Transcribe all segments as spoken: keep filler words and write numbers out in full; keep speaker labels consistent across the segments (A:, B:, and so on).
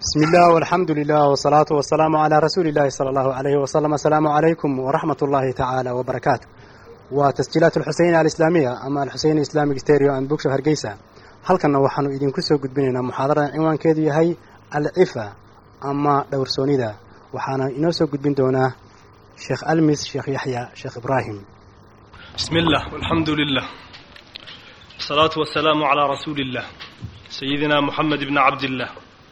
A: بسم الله والحمد لله والصلاة والسلام على رسول الله صلى الله عليه وسلم. السلام عليكم ورحمة الله تعالى وبركاته. وتسجيلات الحسين الإسلامية أما الحسين الإسلامي ستيريو أند بوكشو هرقيسة. هل كنا وحنو إذن كسو قد بيننا محاضرة عنوان كيدي هي العفة أما دور سونيدا وحانا إنوسو قد بين دونا شيخ ألمس شيخ يحيى شيخ إبراهيم.
B: بسم الله والحمد لله الصلاة والسلام على رسول الله سيدنا محمد بن عبد الله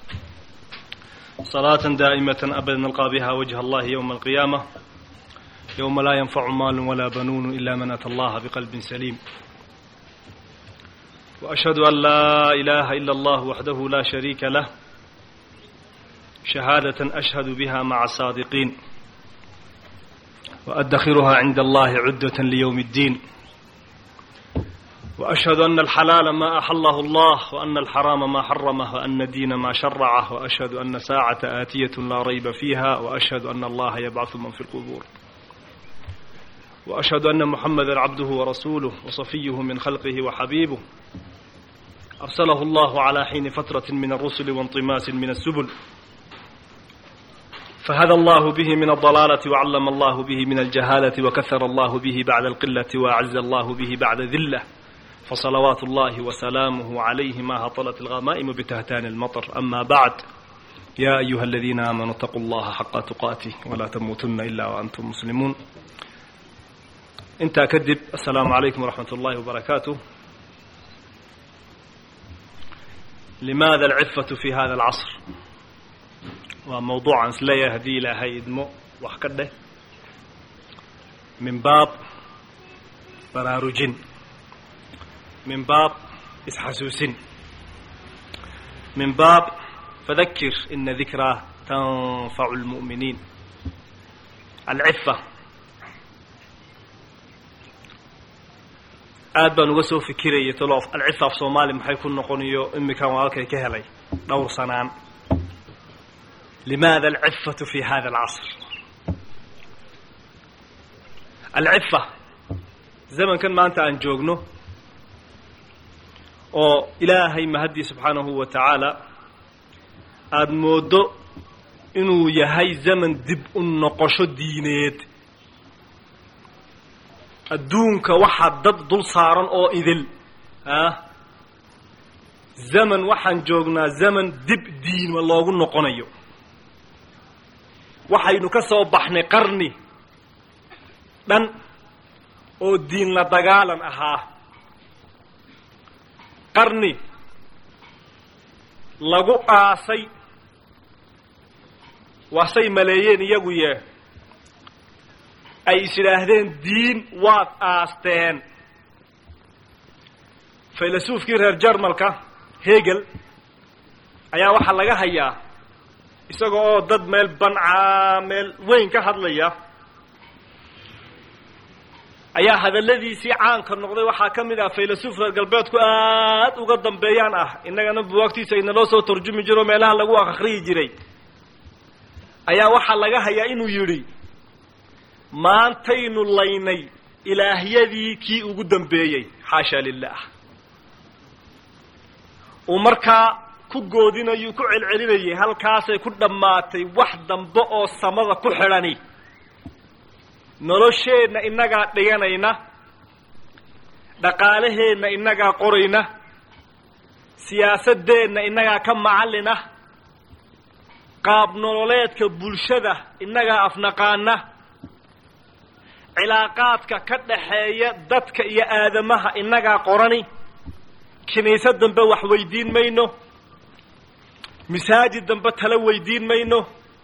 B: صلاة دائمة أبدا نلقى بها وجه الله يوم القيامة يوم لا ينفع مال ولا بنون إلا من أتى الله بقلب سليم. وأشهد أن لا إله إلا الله وحده لا شريك له شهادة أشهد بها مع الصادقين وأدخرها عند الله عدة ليوم الدين. وأشهد أن الحلال ما أحله الله وأن الحرام ما حرمه وأن الدين ما شرعه وأشهد أن ساعة آتية لا ريب فيها وأشهد أن الله يبعث من في القبور وأشهد أن محمدا عبده ورسوله وصفيه من خلقه وحبيبه أرسله الله على حين فترة من الرسل وانطماس من السبل فهدى الله به من الضلالة وعلم الله به من الجهالة وكثر الله به بعد القلة وأعز الله به بعد ذلة فصلوات الله وسلامه عليه ما هطلت الغمائم بتهتان المطر. أما بعد يا أيها الذين آمنوا اتقوا الله حق تقاته ولا تموتن إلا وأنتم مسلمون. انت أكذب. السلام عليكم ورحمة الله وبركاته. لماذا العفة في هذا العصر؟ وموضوع لا يهدي إلى هيدمو وحكده من باب براروجين من باب إسحسوسين من باب فذكر إن ذكرى تنفع المؤمنين. العفة aad baan uga soo fikirayay tolo العفة في Soomaali maxay ku noqonayo imika walkay ka helay dhowr sanaan. لماذا العفة في هذا العصر؟ العفة زمن كان ما أنت أن جوجنو oo ilaahay mahadi subhanahu wa ta'ala aad moodo inuu yahay zaman dib u noqosho diineed. adduunka waxa dad dul saaran oo idil ah zaman waxaan joognaa zaman dib diin ma loogu noqonayo. waxaynu ka soo baxnay qarni dhan oo diin la dagaalan ahaa, qarni lagu aasay waasay maleeyeen iyagu yee ay islaahdeen diin waad aasteen. filosoofkii reer Jarmalka Hegel ayaa waxa laga hayaa isagoo oo dad meel banca meel weyn ka hadlaya ayaa hadaladiisii caanka noqday waxaa ka mid ah filosof reer galbeedku aad uga dambeeyaan ah innagana buugtiisa in loo soo tarjumi jiro meelaha lagu akhriyi jiray ayaa waxa laga hayaa inuu yiri maantaynu laynay ilaahiyadii kii ugu dambeeyay xaasha lillaah. oo markaa ku goodinayo ku celcelinayay halkaasay ku dhamaatay wax dambe oo samada ku xirani. nolosheedna inaga dhiganayna, dhaqaalaheedna inaga qorayna, siyaasadeedna inaga ka macallina, qaab nololeedka bulshada inaga afnaqaana, cilaaqaadka ka dhaxeeya dadka iyo aadamaha inaga qorani. kiniisad dambe wax weydiin mayno, masaajid dambe tala weydiin mayno,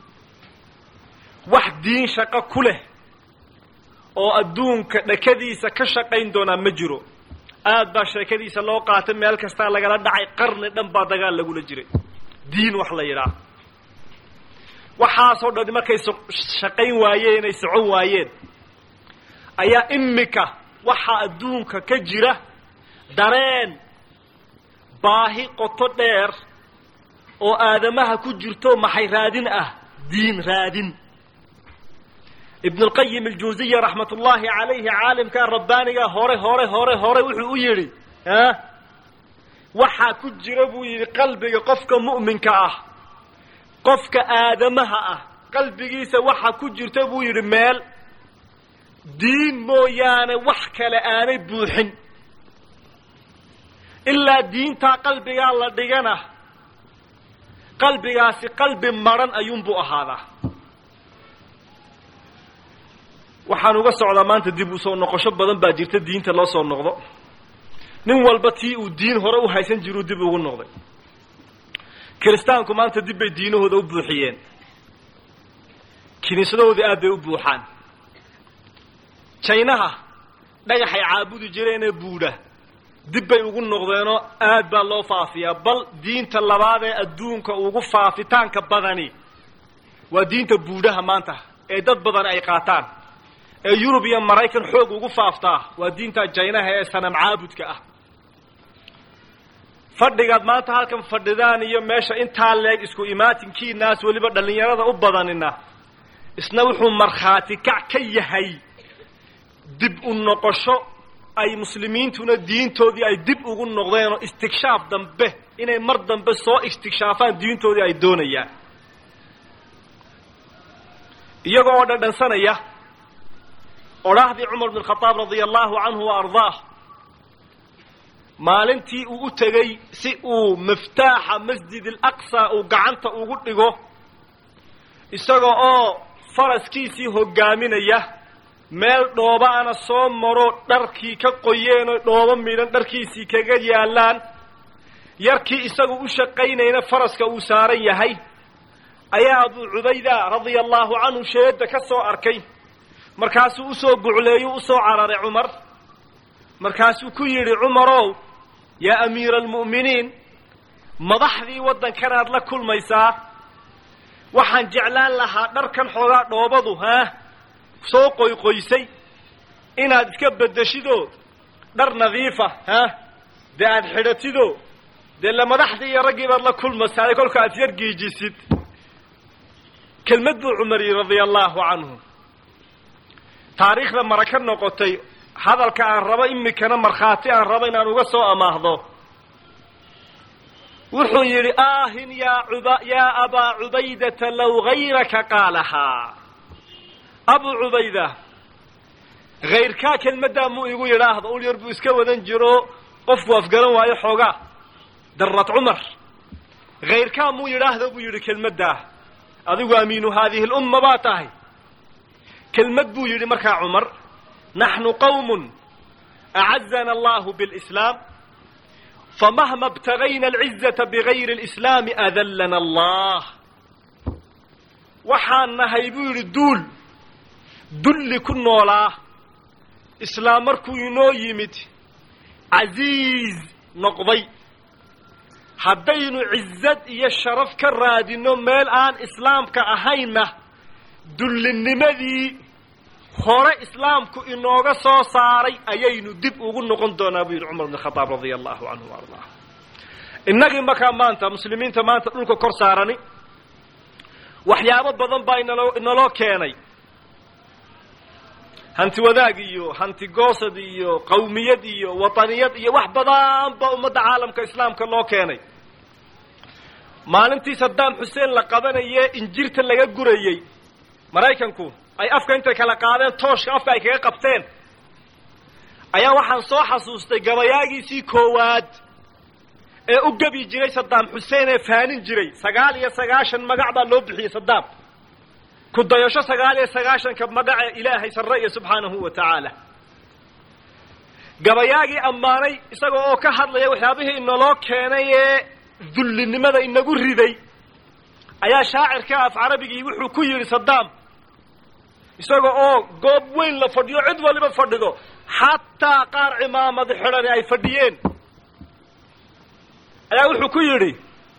B: wax diin shaqo ku leh oo adduunka dhakadiisa ka shaqayn doona ma jiro. aad baa sheekadiisa loo qaatay, meel kasta lagala dhacay, qarni dhan baa dagaal lagu la jiray diin wax la yiraahdo. waxaas oo dhan markay shaqayn waayeen ay socon waayeen ayaa imika waxa adduunka ka jira dareen baahi qoto dheer oo aadamaha ku jirto maxay raadin ah diin raadin. ابن القيم الجوزية رحمة الله عليه عالم كان رباني هوري هوري هوري هوري وحو يري ها وحا كجربو يري قلبي قفك مؤمن كاه qofka aadamaha ah qalbigiisa waxa ku jirta buu yidhi meel diin mooyaane wax kale aanay buuxin ilaa diintaa qalbigaa la dhigana qalbigaasi qalbi maran ayuunbuu ahaadaa waxaan uga socdaa maanta dib u soo noqosho badan baa jirta diinta loo soo noqdo nin walba tii uu diin hore u haysan jiruu dib ugu noqday kiristaanku maanta dib bay diinahooda u buuxiyeen kiniisadahoodii aad bay u buuxaan jaynaha dhagaxay caabudi jireenee buudha dib bay ugu noqdeenoo aad baa loo faafiyaa bal diinta labaad ee adduunka ugu faafitaanka badani waa diinta buudhaha maanta ee dad badan ay qaataan ee yurub iyo maraykan xoog ugu faaftaa waa diinta jaynaha ee sanam caabudka ah fadhigaad maanta halkan fadhidaan iyo meesha intaa leeg isku imaatinkiinaas weliba dhallinyarada u badanina isna wuxuu markhaati kac ka yahay dib u noqosho ay muslimiintuna diintoodii ay dib ugu noqdeen oo istikshaaf dambe inay mar dambe soo istikshaafaan diintoodii ay doonayaan iyagoo oo dhadhansanaya odhaahdii cumar bn khadaab radia allahu canhu wa ardaah maalintii uu u tegey si uu miftaaxa masjid alaqsa uu gacanta ugu dhigo isaga oo faraskiisii hogaaminaya meel dhoobaana soo maro dharkii ka qoyeenoo dhoobo midhan dharkiisii kaga yaallaan yarkii isagu u shaqaynayna faraska uu saaran yahay ayaa abuu cubayda radia allahu canhu sheedda ka soo arkay markaasuu usoo gucleeyuu usoo cararay cumar markaasuu ku yidhi cumarow yaa amiira almu'miniin madaxdii waddankanaad la kulmaysaa waxaan jeclaan lahaa dharkan xoogaa dhoobadu haa soo qoyqoysay inaad iska beddeshidoo dhar nadiifa haa dee aad xidhatidoo dee la madaxdii iyo raggii baad la kulmaysaa kolka aad yar giijisid kelmad buu cumar yidhi radia allahu canhu taariikhda mara ka noqotay hadalka aan rabo imikana markhaati aan rabo inaan uga soo amaahdo wuxuu yidhi aahin yaa uba yaa abaa cubaydata low hayraka qaalahaa abuu cubayda hayrkaa kelmaddaa muu igu yidhaahdo ul yar buu iska wadan jiro qofku afgaran waayo xoogaa darad cumar hayrkaa muu yidhaahdo buu yidhi kelmaddaa adigu amiinu haadihi lumma baa tahay kelmad buu yidhi markaa cumar naxnu qawmun acazana allahu bilislaam famahma ibtagayna alcizata bigayri alislaami adallana allah waxaan nahay buu yidhi duul dulli ku noolaa islaam markuu inoo yimid casiiz noqday haddaynu cizad iyo sharaf ka raadinno meel aan islaamka ahayna dullinimadii hore islaamku inooga soo saaray ayaynu dib ugu noqon doonaa buu yidhi cumar bn khadaab radia allahu canhu wa ardaah innagii markaa maanta muslimiinta maanta dhulka kor saarani waxyaabo badan baa inaloo inaloo keenay hanti wadaag iyo hanti goosad iyo qawmiyad iyo wataniyad iyo wax badan baa ummadda caalamka islaamka loo keenay maalintii saddaam xuseen la qabanayee injirta laga gurayey maraykanku ay afka intay kala qaadeen tooshka afka ay kaga qabteen ayaa waxaan soo xasuustay gabayaagiisii koowaad ee u gebi jiray saddaam xuseen ee faanin jiray sagaal iyo sagaashan magac baa loo bixiyey saddaam ku dayasho sagaal iyo sagaashanka magaca ilaahay sarre iyo subxaanahu wa tacaala gabayaagii ammaanay isaga oo ka hadlaya waxyaabihii inaloo keenay ee dullinimada inagu riday ayaa shaacirka af carabigii wuxuu ku yidhi saddaam isaga oo goob weyn la fadhiyo cid waliba fadhido xataa qaar cimaamadi xidhani ay fadhiyeen ayaa wuxuu ku yidhi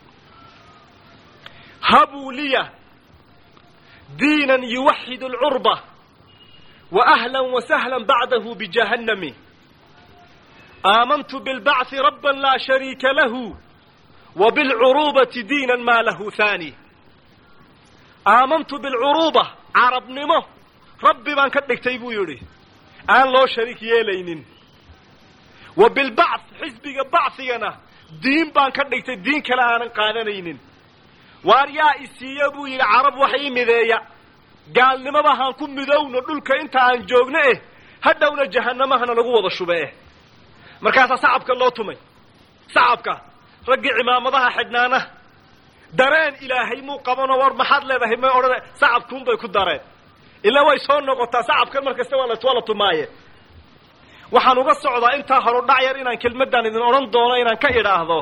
B: habuu liya diinan yuwaxidu alcurba wa ahlan wa sahlan bacdahu bijahannami aamantu bilbacthi rabban laa shariika lahu wa bilcuruubati diinan maa lahu haani aamantu bilcuruuba carabnimo rabbi baan ka dhigtay buu yidhi aan loo shariik yeelaynin wa bilbacth xisbiga bacthigana diin baan ka dhigtay diin kale aanan qaadanaynin waar yaa isiiya buu yidhi carab wax ii mideeya gaalnimaba haan ku midowno dhulka inta aan joogno eh hadhowna jahannamahana lagu wada shube eh markaasaa sacabka loo tumay sacabka raggii cimaamadaha xidhnaana dareen ilaahay muu qabano war maxaad leedahay may odhana sacabkuunbay ku dareen ilaa way soo noqotaa sacabkan markasta waa la waa la tumaaye waxaan uga socdaa intaa horudhac yar inaan kelmaddan idin odhan doono inaan ka idhaahdo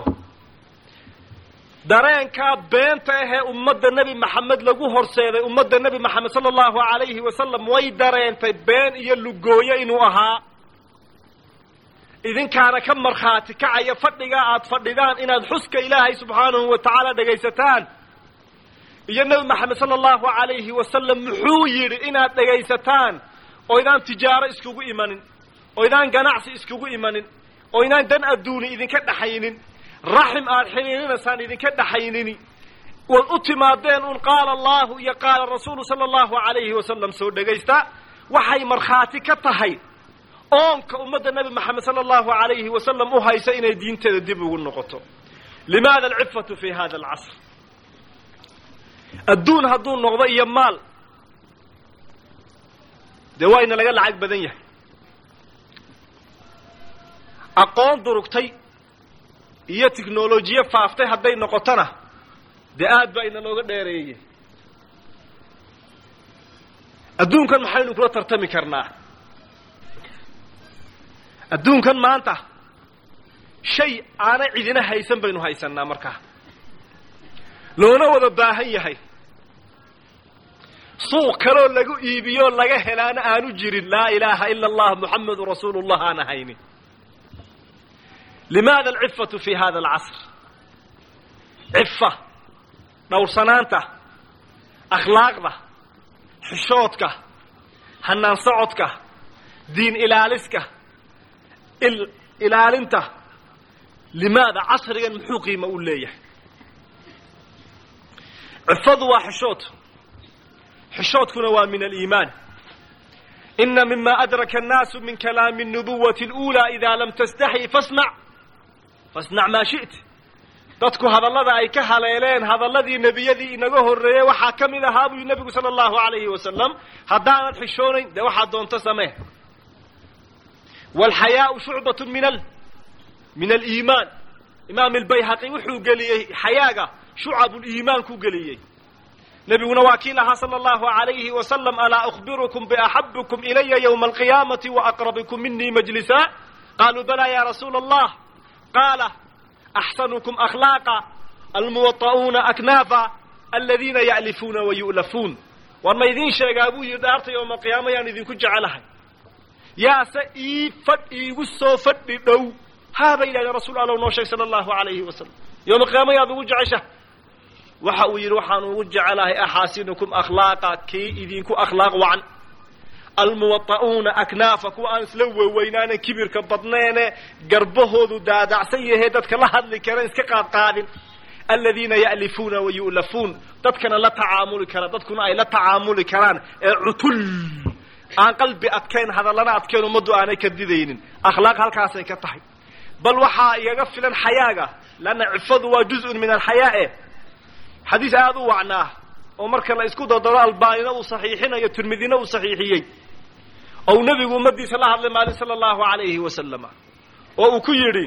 B: dareenkaa beenta ahee ummadda nebi maxamed lagu horseeday ummadda nebi maxamed sala allahu calayhi wasalam way dareentay been iyo lugooyo inuu ahaa idinkaana ka markhaati kacaya fadhigaa aad fadhidaan inaad xuska ilaahay subxaanahu wa tacaala dhegaysataan iyo nebi maxamed sala allahu calayhi wasalam muxuu yidhi inaad dhegaysataan oo idaan tijaaro iskugu imanin oo idaan ganacsi iskugu imanin oo idaan dan adduuni idinka dhaxaynin raxim aad xiriirinaysaan idinka dhaxaynini waad u timaadeen un qaala allahu iyo qaala rasuulu sala allahu calayhi wasalam soo dhegaysta waxay markhaati ka tahay oonka ummadda nebi maxamed sala allahu calayhi wasalam u haysa inay diinteeda dib ugu noqoto limaada alcifatu fi hada alcasr adduun hadduu noqdo iyo maal dee wayna laga lacag badan yahay aqoon durugtay iyo tiknolojiye faaftay hadday noqotona dee aad baa ina looga dheereeyey adduunkan maxaynu kula tartami karnaa adduunkan maanta shay aanay cidina haysan baynu haysannaa markaa loona wada baahan yahay suuq kaloo lagu iibiyoo laga helaana aanu jirin laa ilaaha ila allah muxamedun rasuulullah aan ahaynin limaada alcifatu fi hada alcasr cifa dhowrsanaanta akhlaaqda xishoodka hanaan socodka diin ilaaliska il ilaalinta limaada casrigan muxuu qiimo u leeyahay cifadu waa xishood xishoodkuna waa min aliimaan ina mima adraka annaasu min kalaami الnubuwati اlأulى ida lam tastaxyi fasnac fasnac maa shi't dadku hadallada ay ka haleeleen hadalladii nebiyadii inaga horreeyey waxaa ka mid ahaa buu nebigu sala allahu calayhi wasalam haddaanad xishoonayn dee waxaad doonto samee waalxayaau shucbatu min al min aliimaan imaam albayhaqi wuxuu geliyey xayaaga shucabuliimaan ku geliyey nebiguna waa kii lahaa sala allahu calayhi wasalam alaa ukhbirukum biaxabikum ilaya yowma alqiyaamati waaqrabikum minii majlisa qaaluu balaa ya rasuula allah qaala axsanukum akhlaaqa almuwaطa'uuna aknaafa aladiina ya'lifuuna wayu'lafuun war ma idiin sheegaa buu yidhi dhaarta yowma alqiyaama yaan idinku jecelahay yaase ii fadh iigu soo fadhi dhow haa bay yidhahdeen rasuul allow noo sheeg sala allahu calayhi wasalam yowma alqiyaama yaad ugu jecesha waxa uu yidhi waxaan ugu jecelahay axaasinukum akhlaaqa kii idinku akhlaaq wacan almuwaطa'uuna aknaafa kuwa aan isla weweynaane kibirka badneene garbahoodu daadacsan yahe dadka la hadli kara iska qaadqaadin aladiina ya'lifuuna wayu'lafuun dadkana la tacaamuli kara dadkuna ay la tacaamuli karaan ee cutul aan qalbi adkayn hadallana adkayn ummaddu aanay ka didaynin akhlaaq halkaasay ka tahay bal waxaa igaga filan xayaaga lanna cifadu waa juz'un min alxayaa xadiis aada u wacnaa oo marka la isku dardaro albaanina uu saxiixinayo tirmidina uu saxiixiyey ou nebigu ummadiisa la hadlay maalin sala allahu calayhi wasalama oo uu ku yidhi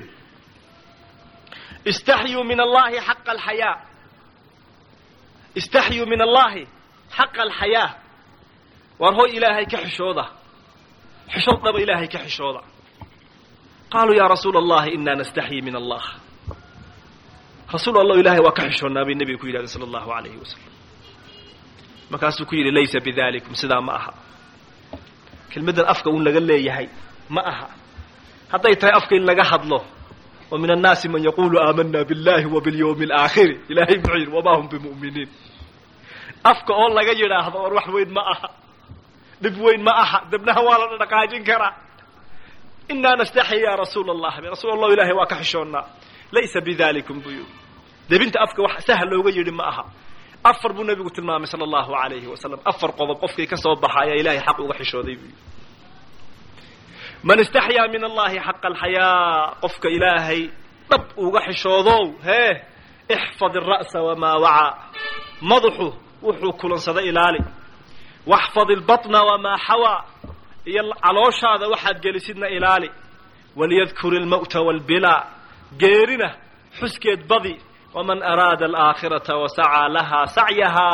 B: istaxyuu min allahi xaqa alxayaa istaxyuu min allahi xaqa alxayaa waar hoy ilaahay ka xishooda xishood dhaba ilaahay ka xishooda qaaluu yaa rasuula allahi inaa nastaxyi min allah rasuul allah ilaahay waa ka xishoonnaa bay nebiga ku yidhahdeen sala allahu calayhi wasalam markaasuu ku yidhi laysa bidalikum sidaa ma aha kelmaddan afka un laga leeyahay ma aha hadday tahay afka in laga hadlo wa min annaasi man yaqulu aamana biاllahi wa biاlyawmi alaakhiri ilahay muxuu yidhi wamaa hum bimu'miniin afka oo laga yidhaahdo war wax weyn ma aha dhib weyn ma aha debnaha waa la dhaqaajin karaa inaa nastaxyi ya rasuula allah rasuul allah ilahay waa ka xishoonnaa laysa bidalikum buu yidhi debinta afka wax sahal looga yidhi ma aha afar buu nebigu tilmaamay sala allahu calayhi wasalam afar qodob qofkii ka soo baxa ayaa ilahay xaq uga xishooday buu yidhi man istaxyaa min allahi xaqa alxayaa qofka ilaahay dhab uga xishoodow hee ixfad alra'sa wamaa wacaa madaxu wuxuu kulansada ilaali واحفظ البطن وما حوى علوش هذا واحد جلسنا إلالي وليذكر الموت والبلاء جيرنا حسكت بضي ومن أراد الآخرة وسعى لها سعيها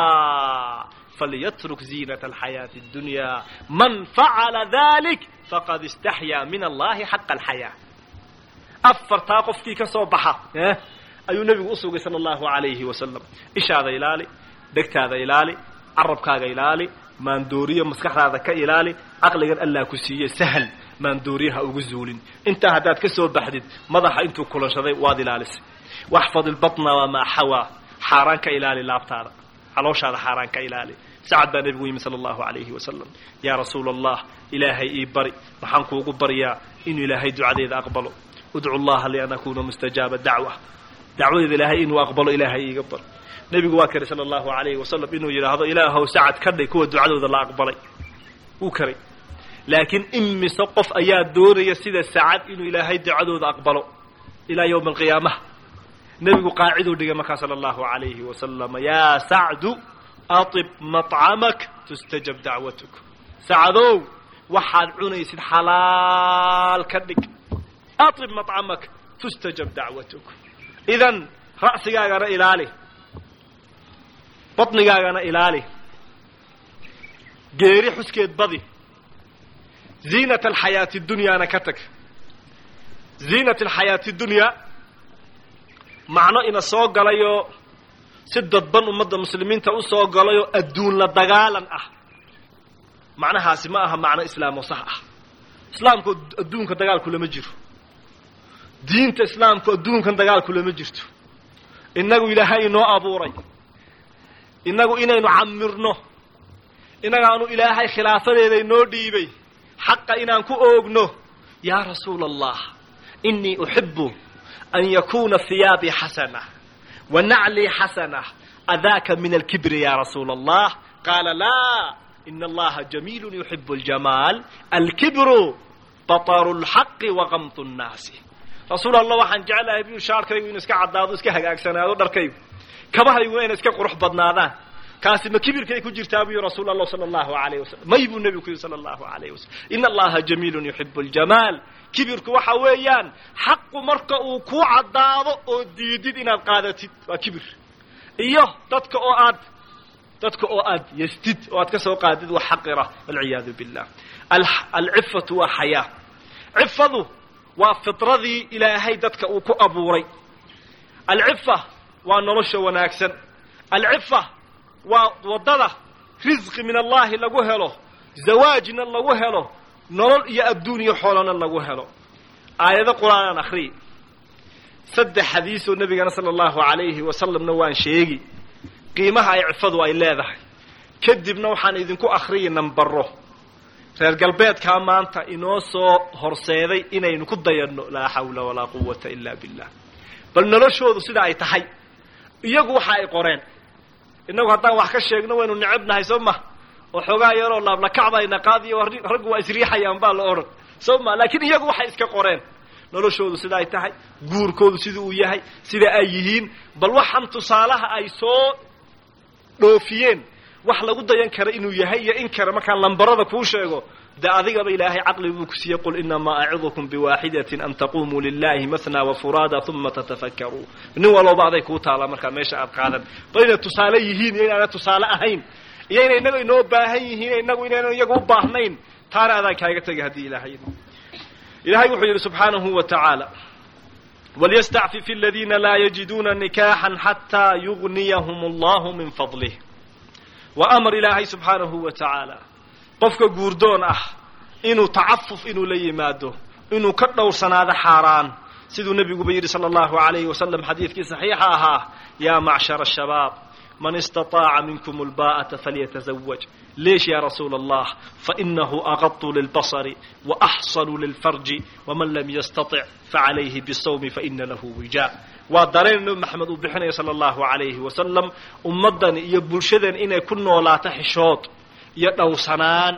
B: فليترك زينة الحياة الدنيا من فعل ذلك فقد استحيا من الله حق الحياة أفر تاقف كي كصوبحة أي نبي أسوق صلى الله عليه وسلم إيش هذا إلالي دكت هذا إلالي عرب كاغا إلالي maandooriya maskaxdaada ka ilaali aqligan Allah ku siiyay sahal maandooriyaha ugu zuulin inta hadaad ka soo baxdid madaxa intuu kulanshaday waad ilaalis waxfad albatna wama hawa xaraan ka ilaali laabtaada calooshaada xaraan ka ilaali sacad baa nabigu yimi sallallahu alayhi wasallam ya rasuulallah ilaahay ii bari waxaan kuugu bariyaa inuu ilaahay ducadeeda aqbalo ud'u Allah li an akuna mustajaba da'wa da'wada ilaahay inuu aqbalo ilaahay iiga bar nabigu waa kari sallallahu alayhi wasallam inuu yiraahdo ilaahow sacad ka dhig kuwa ducadooda la aqbalay uu kari laakiin imisa qof ayaa doonaya sida sacad inuu ilaahay ducadooda aqbalo ila yawm alqiyaamah nabigu qaacidu dhigay marka sallallahu alayhi wasallam ya sa'du atib mat'amak tustajab da'watuk sa'adow waxaad cunaysid xalaal ka dhig atib mat'amak tustajab da'watuk idan ra'sigaaga ilaali بطنigaaga ilaali geeri xuskeed badi زينة الحياة الدنيا أنا كتك زينة الحياة الدنيا معنى إن سوق عليو سدة بن ومدة مسلمين تقول سوق عليو الدون لدجالا أه معنى هاسماها معنى إسلام وصح إسلام كو الدون كدجال كل مجر دين إسلام كو الدون كدجال كل مجرت إنه إلهي نو أبوري إنه إنا نعمرنه إنه أنو إلهي خلافة لي نو ديبي حق إنا نكو أوغنه يا رسول الله إني أحب أن يكون ثيابي حسنة ونعلي حسنة أذاك من الكبر يا رسول الله قال لا إن الله جميل يحب الجمال الكبر بطر الحق وغمط الناس رسول الله وحن جعلها يبيو شاركي وينسك عدادو اسك هقاك سنادو دركي كما هيوين اسك قرح بدنادان كاسي ما كبير كي كجير تابي رسول الله صلى الله عليه وسلم ما يبو النبي صلى الله عليه وسلم إن الله جميل يحب الجمال كبيرك waxa weeyaan xaq marka uu ku cadaado oo diidid inaad qaadatid waa kibir iyo dadka oo aad dadka oo aad yastid oo aad ka soo qaadid wax xaqira wal iyad billah al iffatu wa haya iffadu wa fitradii ilaahay dadka uu ku abuuray al iffa wa nolosha wanaagsan al iffa wa wadada rizq min Allah lagu helo zawaajna lagu helo nolol iyo adduun iyo xoolana lagu helo aayada quraan akhri saddex xadiis oo nabiga sallallahu alayhi wa sallam waan sheegi qiimaha ay cifadu ay leedahay kadibna waxaan idinku akhriyay nambaro reer galbeedka maanta inoo soo horseeday inaynu ku dayano la hawla wala quwwata illa billah bal noloshoodu sida ay tahay iyagu waxa ay qoreen inagu haddaan wax ka sheegno waynu nicibnahay sooma وحوغا يرو لاب لا كعباينا قاديو رغ وا اسريحayaan baa la oran sooma laakiin iyagu waxay iska qoreen noloshoodu sida ay tahay guurkoodu sida uu yahay sida ay yihiin bal waxan tusaalaha ay soo dhoofiyeen wax lagu dayan kara inuu yahay iyo in kara marka lambarada ku sheego da adiga ba ilaahay aqli uu ku siiyay qul inna ma a'idhukum biwahidatin an taqumu lillahi mathna wa furada thumma tatafakkaru nin walo baaday ku taala marka meesha aad qaadan bayna tusaale yihiin inaan tusaale ahayn iyana inagu inoo baahan yihiin inagu inaan iyagu u baahnayn taaraada kaaga tagay hadii ilaahay ilaahay wuxuu yiri subhanahu wa ta'ala waliyasta'fif alladhina la yajiduna nikahan hatta yughniyahum Allah min fadlihi wa amr ilaahay subhanahu wa ta'ala qofka guurdoon ah inuu ta'affuf inuu la yimaado inuu ka dhowrsanaado xaraan sidoo nabigu yiri sallallahu alayhi wa sallam xadiiskii saxiixa ahaa ya ma'shar ash-shabab من استطاع منكم الباءة فليتزوج ليش يا رسول الله فإنه أغض للبصر وأحصن للفرج ومن لم يستطع فعليه بالصوم فإن له وجاء ودارين محمد بحنا صلى الله عليه وسلم أمدن يبلشدن إن كنا لا تحشوط يدو سنان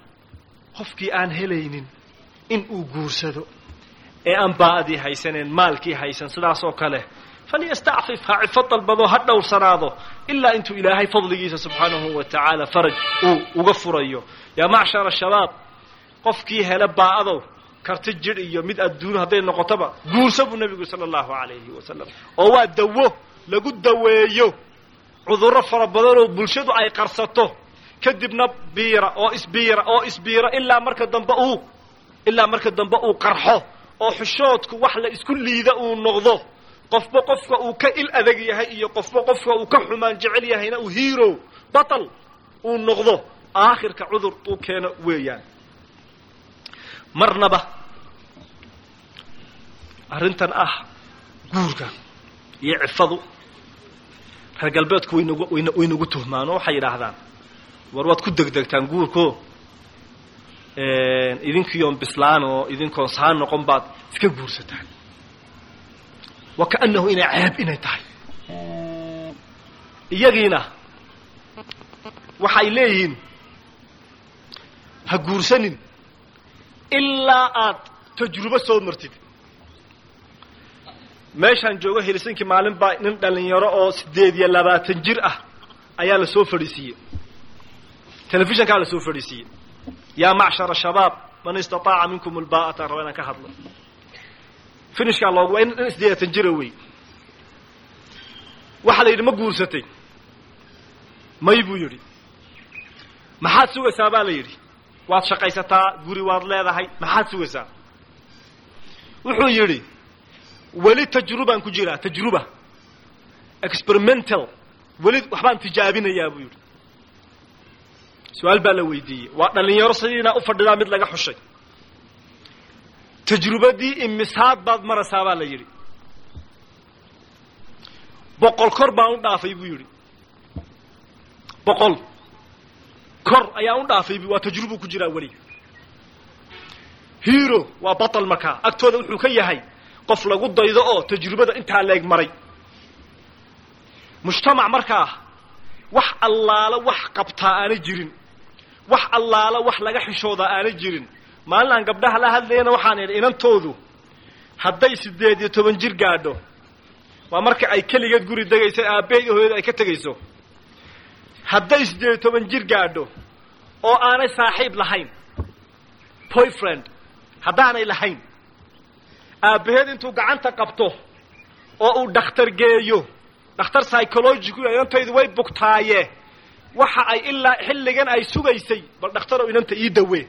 B: خفكي آن هلين إن أقورسدو إن باء دي هيسنين مالكي هيسن سلاسو كله falyastacfif ha cifo dalbado ha dhowrsanaado ilaa intuu ilaahay fadligiisa subxaanahu wa tacaala faraj uu uga furayo yaa macshara shabaab qofkii hela baa'adow karti jidh iyo mid adduun hadday noqotoba guursa buu nebigu sala allahu calayhi wasalam oo waa dawo lagu daweeyo cudurro fara badan oo bulshadu ay qarsato kadibna biira oo isbiira oo isbiira ilaa marka dambe uu ilaa marka dambe uu qarxo oo xushoodku wax la isku liida uu noqdo qofba qofka uu ka il adag yahay iyo qofba qofka uu ka xumaan jecel yahayna uu hero batal uu noqdo aakhirka cudur uu keeno weeyaan marnaba arrintan ah guurka iyo cifadu reer galbeedku waynagu waynagu tuhmaan oo waxay yidhaahdaan war waad ku degdegtaan guurko idinkiyoon bislaan oo idinkoon saan noqon baad iska guursataan wa kaannahu inay ceeb inay tahay iyagiina waxay leeyihiin ha guursanin ilaa aad tajrubo soo martid meeshaan joogo helsinkii maalin baa nin dhalinyaro oo sideed iyo labaatan jir ah ayaa la soo fadhiisiiyey telefishankaa la soo fadhiisiiyey yaa macshara shabaab man istataaca minkum ulbaa'ata raba inaan ka hadlo finishkaa loogu waa nin sideetan jira wey waxaa la yidhi ma guursatay may buu yidhi maxaad sugaysaa baa la yidhi waad shaqaysataa guri waad leedahay maxaad sugaysaa wuxuu yidhi weli tajrubaan ku jiraa tajruba experimental weli waxbaan tijaabinayaa buu yidhi su-aal baa la weydiiyey waa dhalinyaro sidiina u fadhidaa mid laga xushay tajrubadii imisaad baad maraysaa baa la yidhi boqol kor baan u dhaafay buu yidhi boqol kor ayaan u dhaafay bu waa tajrubu ku jiraa weli hero waa batal markaa agtooda wuxuu ka yahay qof lagu daydo oo tajrubada intaa leeg maray mujtamac markaa wax allaala wax qabtaa aana jirin wax allaala wax laga xishoodaa aana jirin maalin aan gabdhaha la hadlayana waxaan idhi inantoodu hadday siddeed iyo toban jir gaadho waa marka ay keligeed guri degayso aabbaheed iyo hooyada ay ka tegayso hadday siddeed iyo toban jir gaadho oo aanay saaxiib lahayn boyfriend haddaanay lahayn aabbaheed intuu gacanta qabto oo uu dhakhtar geeyo dhakhtar psychologigu inantaydu way bugtaaye waxa ay ilaa xilligan ay sugaysay bal dhakhtarow inanta ii dawee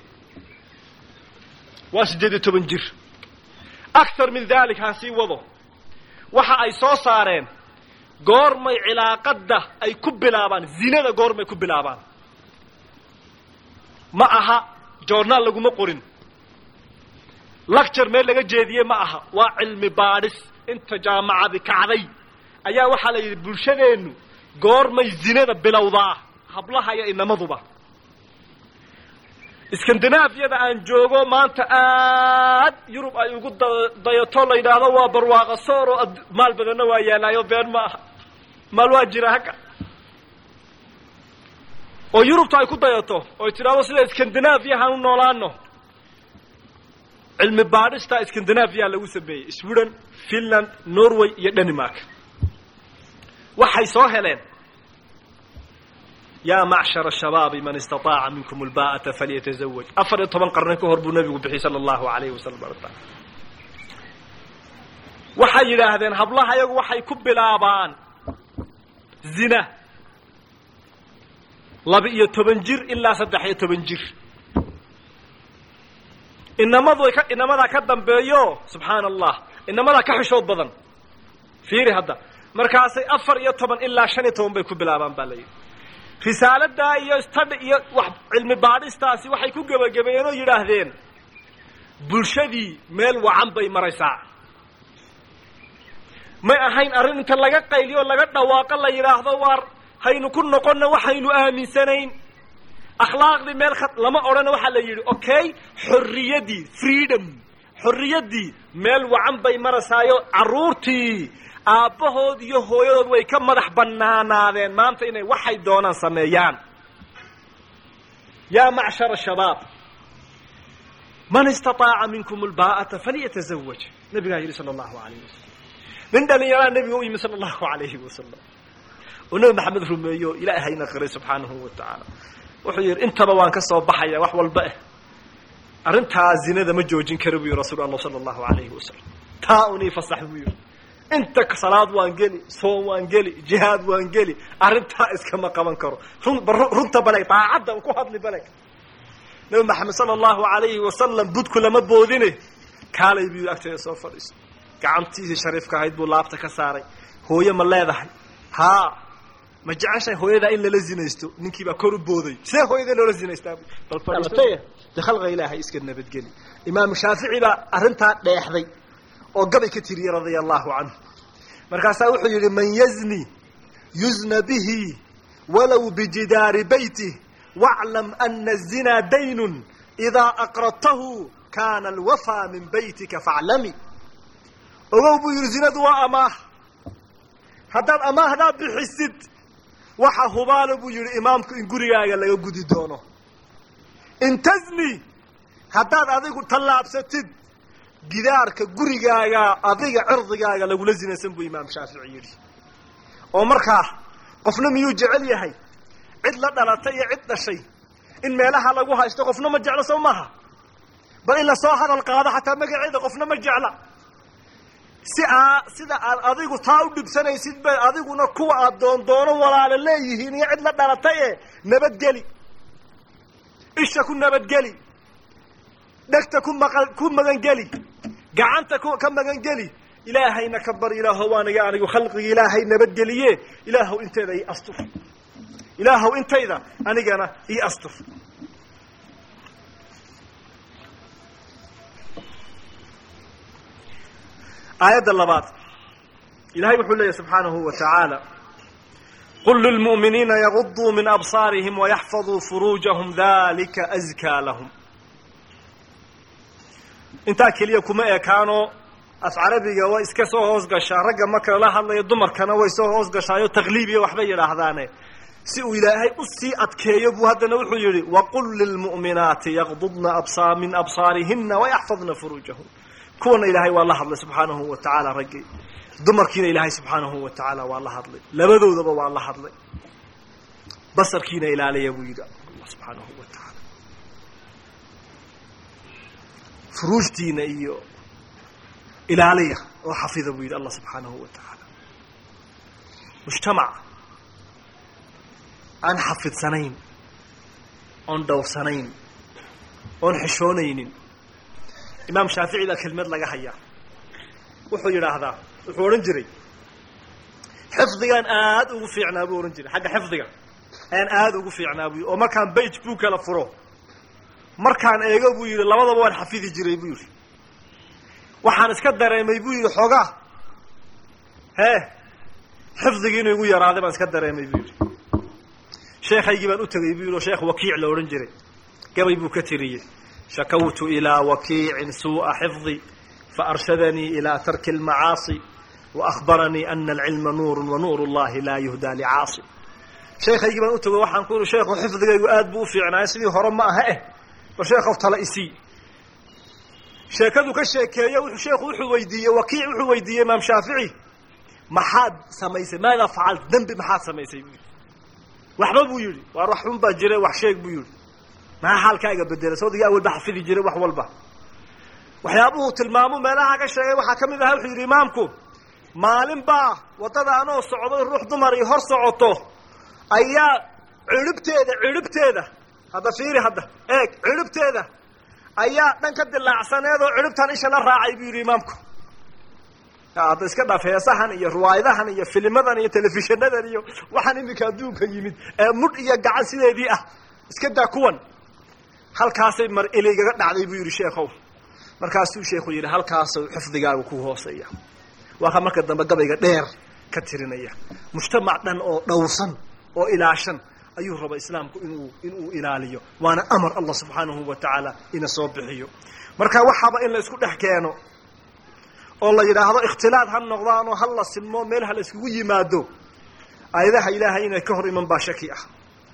B: waa siddeed iyo toban jir akthar min dalik haan sii wado waxa ay soo saareen goormay cilaaqadda ay ku bilaabaan zinada goormay ku bilaabaan ma aha joornaal laguma qorin lecture meel laga jeediyey ma aha waa cilmi baadhis inta jaamacadi kacday ayaa waxaa la yidhi bulshadeennu goormay zinada bilowdaa hablaha iyo inamaduba iskandinaafiyada aan joogo maanta aad yurub ay ugu dayato la yidhaahdo waa barwaaqa soor oo maal badanna waa yaalaayo been ma aha maal waa jira hagga oo yurubta ay ku dayato oy tidhaahdo sida iskandinaafiya haan u noolaano cilmi baadhista iskandinaafiya lagu sameeyey sweden finland norway iyo denmark waxay soo heleen yaa macshara shabaabi man istataaca minkum ulbaa'ata falyatazawaj afar iyo toban qarni ka hor buu nabigu bixiyey sala allahu alayhi wasalam waxay yidhaahdeen hablaha iyagu waxay ku bilaabaan zina laba iyo toban jir ilaa saddex iyo toban jir inamadu ka inamadaa ka dambeeyo subxaana allah inamadaa ka xishood badan fiiri hadda markaasay afar iyo toban ilaa shan iyo toban bay ku bilaabaan baa la yidhi risaaladaa iyo study iyo wax cilmi baadhistaasi waxay ku gebagabeeyeen oo yidhaahdeen bulshadii meel wacan bay maraysaa may ahayn arrin inta laga qayliyo laga dhawaaqo la yidhaahdo waar haynu ku noqonna waxaynu aaminsanayn akhlaaqdii meel khad lama odhana waxaa la yidhi okay xorriyaddii freedom xorriyaddii meel wacan bay marasaayo carruurtii aabbahood iyo hooyadood way ka madax bannaanaadeen maanta inay waxay doonaan sameeyaan yaa macshara shabaab man istataaca minkum ulbaa'ata falyatazawaj nabigaa yidhi sala allahu alayh wasalam من دليل النبي صلى الله عليه وسلم ونبي محمد رميو إلهي نقري سبحانه وتعالى وحير انت بوان كسو بحيا wax walba ah arinta zinada ma joojin karo bi rasuul sallallahu alayhi wasallam tauni fasax bi inta ka salaad waan gali soo waan gali jihad waan gali arinta iska ma qaban karo runta balay taacada ku hadli balay nabi maxamed sallallahu alayhi wasallam budku lama boodine kaalay bi agtay soo fadhiis gacantiisa sharifka ahayd buu laabta ka saaray hooyo ma leedahay ha ma jacashay hooyada in la zinaysto ninkii ba kor u booday see hooyada loo zinaystaa bal fadhiistay dakhal ilaahay iska nabad gali imaam shaafici ba arinta dheexday oo gabay ka tiriyay radiyallahu anhu markaas wuxuu yiri man yazni yuzna bihi walaw bijidar bayti wa'lam anna az-zina daynun idha aqratahu kana al-wafa min baytika fa'lami ogow buu yiri zinadu waa amaah haddaad amaahda bixisid waxa hubaalo buu yiri imaamku in gurigaaga laga gudi doono in tazni haddaad adigu tallaabsatid gidaarka gurigaaga adiga cirdigaaga lagu la zinaysan buu imaam shaafici yiri oo markaa qofna miyuu jecel yahay cid la dhalatay iyo cid dhashay in meelaha lagu haysto qofna ma jeclo soomaha bal ila soo hadal qaado xataa magaceeda qofna ma jecla si aa sida aad adigu taa u dhibsanaysid bay adiguna kuwa aad doon doono walaalo leeyihiin iyo cid la dhalatay ee nabad gali isha ku nabad gali dhagta ku maqal ku magan gali gacanta ku ka magan gali ilaahayna ka bar ilaahu waaniga anigu khalqiga ilaahay nabad galiye ilaahu inteeda ii astur ilaahu inteeda anigana ii astur آية اللبات إلهي بحول سبحانه وتعالى قل للمؤمنين يغضوا من أبصارهم ويحفظوا فروجهم ذلك أزكى لهم انتا كليكم كانوا أفعربي وإسكسوا هوزقشا رقا مكا الله الله يدمر كانوا ويسوا هوزقشا يو تغليبي وحبي رهضاني سئوا إلهي أسي أتكيبوا هذا نوحو يري وقل للمؤمنات يغضضن أبصار من أبصارهن ويحفظن فروجهم كون إلهي والله الله سبحانه وتعالى رجي دمر كين إلهي سبحانه وتعالى والله هذلي لبدو ذبوا والله هذلي بصر كين إلهي يبويدا الله سبحانه وتعالى فروج دين إيو إلهي وحفظ بويدا الله سبحانه وتعالى مجتمع أن حفظ سنين أن دور سنين أن حشونين إمام شافعي ذا كلمة لقى حيا وحجر هذا وحورنجري حفظي أن آد وفي عنابي ورنجري حق حفظي أن آد وفي عنابي وما كان بيت بوك لا فرو مر كان إيجا بوي لما ضبوا الحفيظ جري بوي وحان اسكدر ما يبوي حوجا ها حفظي إنه يقول يا راضي ما اسكدر ما يبوي شيخ يجيب الأوتة يبوي له شيخ وكيع له ورنجري قبل يبوك كثيرية شكوت إلى وكيع سوء حفظي فأرشدني إلى ترك المعاصي وأخبرني أن العلم نور ونور الله لا يهدى لعاصي شيخ يجب أن أتوى وحن نقول شيخ حفظي يؤاد بو في عناسي وهرم معها وشيخ افتلئسي شيخ ذو كالشيكية وشيخ وحويدية وكيع وحويدية إمام شافعي محاد سميسي ماذا فعلت ذنب محاد سميسي وحبابو يولي وأروح باجري وحشيك بيولي ما حال كايغا بدل سودي اول بحفظي جري wax walba waxyaabuhu tilmaamo meelaha ka sheegay waxa kamid ah wuxuu imaamku maalin baa wadada anoo socdo ruux dumar iyo hor socoto ayaa ciribteeda ciribteeda hada fiiri hada eeg ciribteeda ayaa dhan ka dilaacsaneed oo ciribtan isha la raacay buu imaamku hada iska dhaafeesahan iyo ruwaayadahan iyo filmadan iyo telefishinnadan iyo waxaan imika adduunka yimid ee mud iyo gacan sideedii ah iska daa kuwan halkaasay mar ilayga dhacday buu yiri sheekhow markaasuu sheekhu yiri halkaasoo xifdigaagu ku hooseeya waxa marka dambe gabayga dheer ka tirinaya mujtamac dhan oo dhowrsan oo ilaashan ayuu raba islaamku inuu inuu ilaaliyo waana amar Allah subhanahu wa ta'ala ina soo bixiyo marka waxaba in la isku dhex keeno oo la yiraahdo ikhtilaad han noqdaan oo hal la silmo meel hal isku yimaado ayadaha ilaahay inay ka hor iman baa shaki ah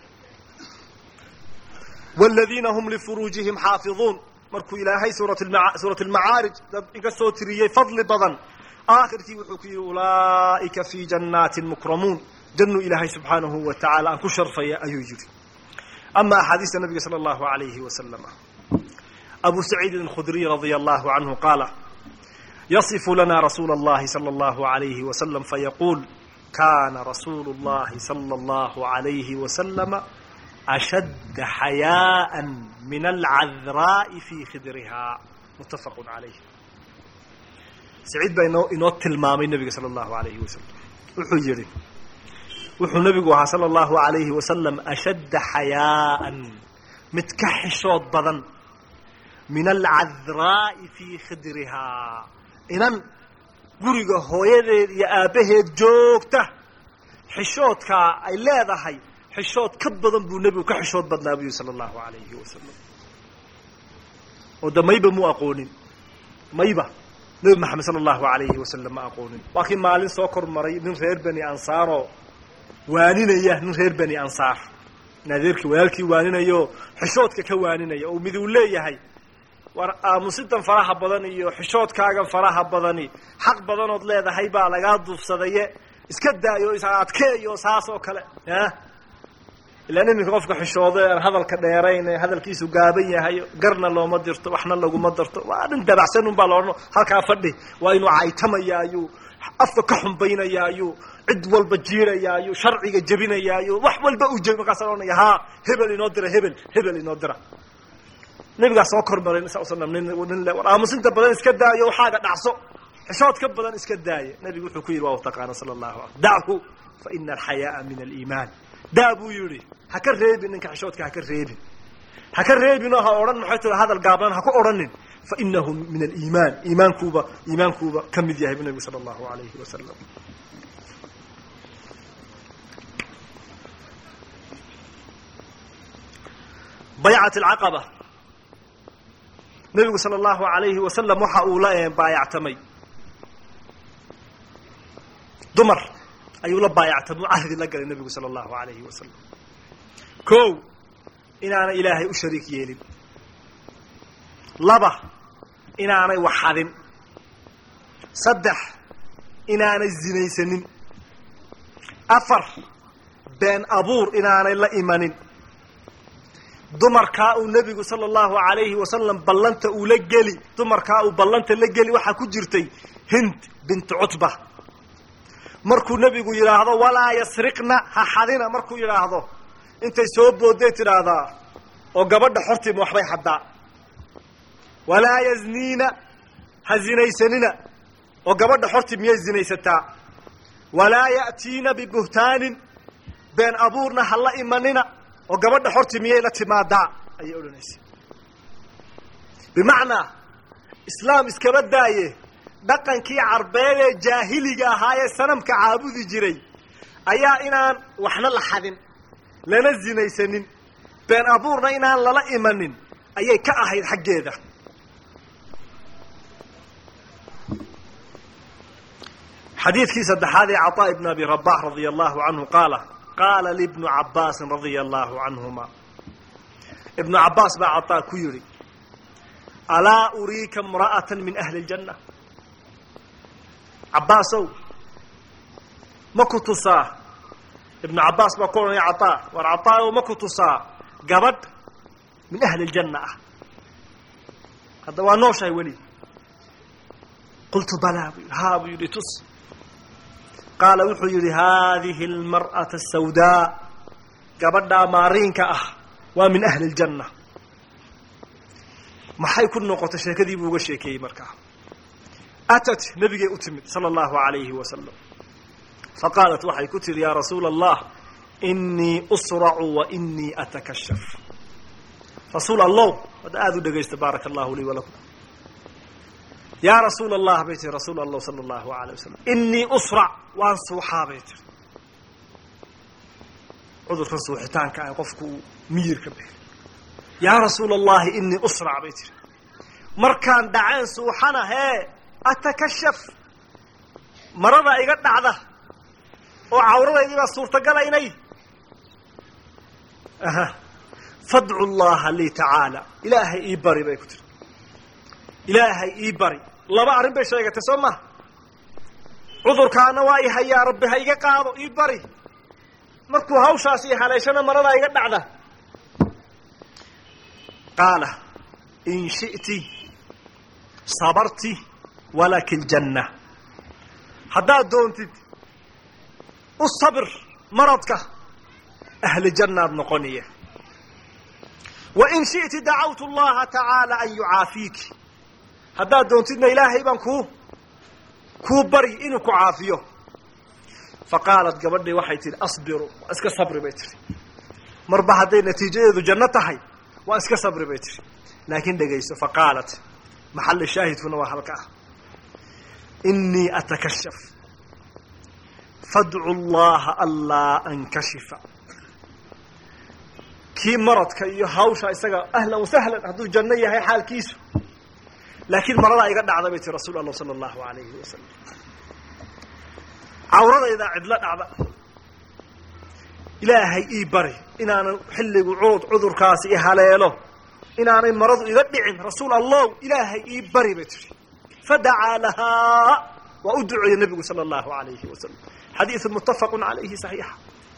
B: والذين هم لفروجهم حافظون مركو إلهي سورة المع... سورة المعارج إنك سوتريي فضل بدن aakhirkii wuxuu ku yidhi ulaa'ika fii jannaatin mukramuun jannu ilaahay subxaanahu wa tacaala aan ku sharfaya ayuu yidhi. ama axaadiista nabiga sala allahu alayhi wasalam, abu saciidin alkhudriy radia allahu canhu qaala yasifu lana rasuula allahi sala allahu alayhi wasalam fayaquul kana rasuulu llahi sala allahu alayhi wasalama ashadda xayaa'an min alcadraa'i fii khidrihaa muttafaqun calayh. saciid baa inoo inoo tilmaamay nebiga sala allahu alayhi wasalam. wuxuu yidhi wuxuu nebigu ahaa sala allahu alayhi wasalam ashadda xayaa'an mid ka xishood badan min alcadraa'i fii khidrihaa inan guriga hooyadeed iyo aabbaheed joogta xishoodkaa ay leedahay xishood ka badan buu nebigu ka xishood badnaa buu sala allahu alayhi wasalam. oo da mayba mu aqoonin mayba nebi maxamed sala allahu alayhi wasalam ma aqoonin. waa kii maalin soo kor maray nin reer bani ansaaroo waaninaya nin reer bani ansaar in adeerkii walaalkii waaninayo xishoodka ka waaninaya oo mid uu leeyahay war aamusidan faraha badan iyo xishoodkaagan faraha badani xaq badanood leedahay baa lagaa duufsadaye iska daayo is adkeeyo saas oo kale ah ilaa iminka qofka xishooday aan hadalka dheerayn hadalkiisu gaaban yahay garna looma dirto waxna laguma darto waa dhan dabacsan un baa loorno halkaa fadhi waa inuu caytamaya ayuu afka ka xumbaynaya ayuu cid walba jiiraya ayuu sharciga jebinaya ayuu wax walba uu jebi markaas oranaya haa hebel inoo dira hebel hebel inoo dira. nabigaa soo kormaray sa slam nin nin le war aamusinta badan iska daayo waxaaga dhacso xishood ka badan iska daaya. nabigu wuxuu ku yidhi waa u taqaana sala allahu alay dachu fa ina alxayaaa min aliimaan. daa buu yidhi ha ka reebin ninka xishoodka ha ka reebin ha ka reebinoo ha odhan maxay tira hadal gaaban ha ku odhanin fa inahu min aliimaan iimaankuuba iimaankuuba ka mid yahay bu nabigu sala allahu alayhi wasalam. baycat alcaqaba nebigu sala allahu alayhi wasalam waxa uu la baayactamay dumar ayuu la baayactamay cahdi la galay nebigu sala allahu alayhi wasalam. kow inaanay ilaahay u shariik yeelin. laba inaanay waxadin. saddex inaanay zinaysanin. afar been abuur inaanay la imanin. dumarkaa uu nebigu sala allahu alayhi wasalam ballanta uu la geli dumarkaa uu ballanta la geli waxaa ku jirtay hind bintu cutba. markuu nebigu yidhaahdo walaa yasriqna ha xadina markuu yidhaahdo intay soo boodday tidhaahdaa oo gabadha xortiima waxbay xaddaa. walaa yazniina ha zinaysanina oo gabadha xorti miyay zinaysataa. walaa ya'tiina bibuhtaanin been abuurna ha la imanina oo gabadha xorti miyay la timaadaa ayay odhanaysay. bimacnaa islaam iskaba daaye dhaqankii carbeed ee jaahiliga ahaa ee sanamka caabudi jiray ayaa inaan waxna la xadin lana zinaysanin been abuurna inaan lala imanin ayay ka ahayd xaggeeda. xadiidkii saddexaad ee caطaa ibn abi rabax radia allahu canhu qaala qaala libnu cabaasin radia allahu canhuma. ibnu cabaas baa caطaa ku yidhi alaa uriika imra'ata min ahli اljanna. cabaasow ma ku tusaa ibnu cabaas baa ku odhanaya caطaa war caطaa ow ma ku tusaa gabadh min ahli اljanna ah hadda waa nooshahay weli. qultu balaa buu yidhi haa buu yidhi tus. qaala wuxuu yidhi haadihi almar'ata asawdaa gabadhaa maariinka ah waa min ahli اljanna. maxay ku noqotay sheekadii buu uga sheekeeyey markaa. atat nabigay u timid sala allahu alayhi wasalam faqaalat waxay ku tihi yaa rasuula allah inii usracu wa inii atakashaf. rasuul allow hadda aada u dhegaysta baaraka allahu lii walakum. yaa rasuula allah bay tihi rasuul allah sala allahu alayh wasalam inii usrac waan suuxaa bay tihi. cudurkan suuxitaanka ah qofku uu miyirka bixi. yaa rasuula allahi inii usrac bay tihi markaan dhaceen suuxana hee atakashaf marada iga dhacda oo cawradaydii baa suurtagala inay aha fadcu llaha lii tacaala ilaahay ii bari bay ku tiri ilaahay ii bari. laba arrin bay sheegatay soo maha cudurkaana waa i hayaa rabbi ha iga qaado ii bari markuu hawshaasi haleeshana marada iga dhacda qaala in shi'ti sabarti walaki aljanna haddaad doontid u sabir maradka ahli jannaad noqonaya wain shi'ti dacawtu allaha tacaala an yucaafiiki haddaad doontidna ilaahay baan kuu kuu bari inuu ku caafiyo faqaalat gabadhii waxay tihi asbiru waa iska sabri bay tihi marba hadday natiijadeedu janno tahay waa iska sabri bay tihi laakiin dhegayso faqaalat maxalli shaahidkuna waa halka ah inii atakashaf fadcu allaha anlaa ankashifa kii maradka iyo hawsha isaga ahlan wasahlan hadduu janno yahay xaalkiisu laakiin maradaa iga dhacda bay tihi rasuul allah sala allahu alayhi wasalam cawradaydaa cidlo dhacda ilaahay ii bari inaanan xilligu cuud cudurkaasi i haleelo inaanay maradu iga dhicin rasuul allow ilaahay ii bari bay tihi fadacaa lahaa waa u duceeyey nebigu sala allahu alayhi wasalam xadiidu muttafaqun calayhi saxiixa